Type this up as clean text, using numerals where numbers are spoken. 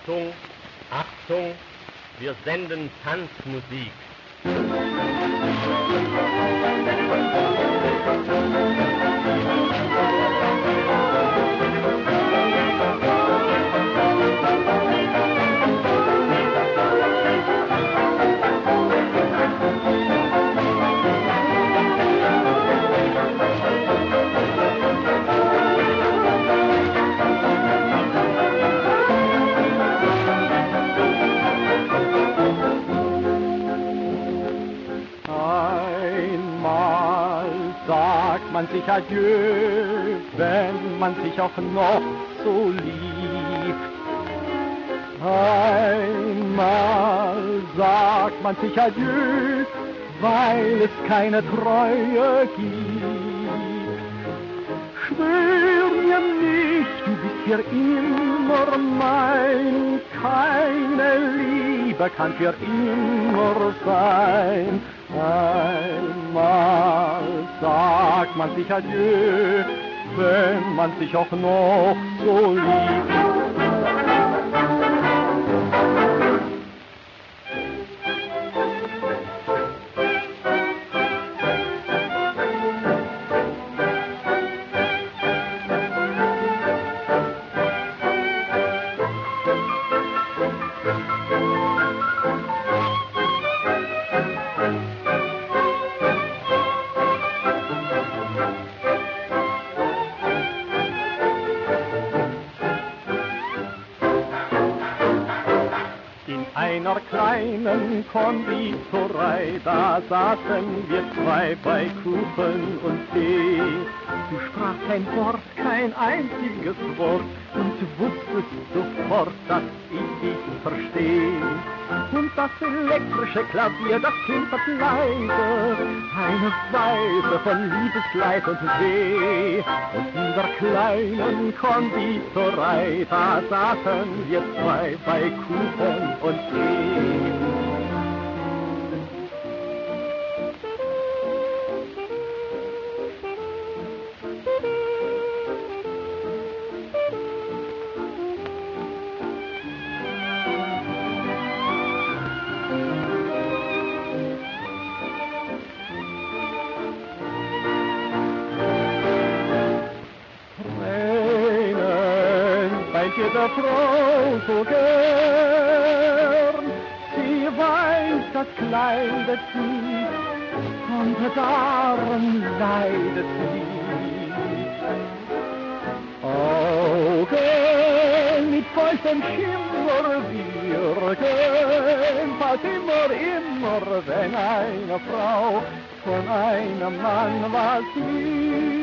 Achtung, Achtung, wir senden Tanzmusik. Sagt man sich Adieu, wenn man sich auch noch so liebt. Einmal sagt man sich Adieu, weil es keine Treue gibt. Schwör mir nicht, du bist für immer mein, keine Liebe kann für immer sein. Einmal sagt man sich Adieu, wenn man sich auch noch so liebt. In einer kleinen Konditorei, da saßen wir zwei bei Kuchen und Tee. Du sprachst kein Wort, kein einziges Wort, und du wusstest sofort, dass ich dich verstehe. Und das elektrische Klavier, das klimpert leise, eine Weise von Liebesleid und Weh. Und in der kleinen Konditorei, da saßen wir zwei bei Kuchen und Tee. Jeder Frau so gern, sie weiß, das kleidet sie, und darum leidet sie. Augen mit feuchtem Schimmer wirken, fast immer, wenn eine Frau von einem Mann was liebt.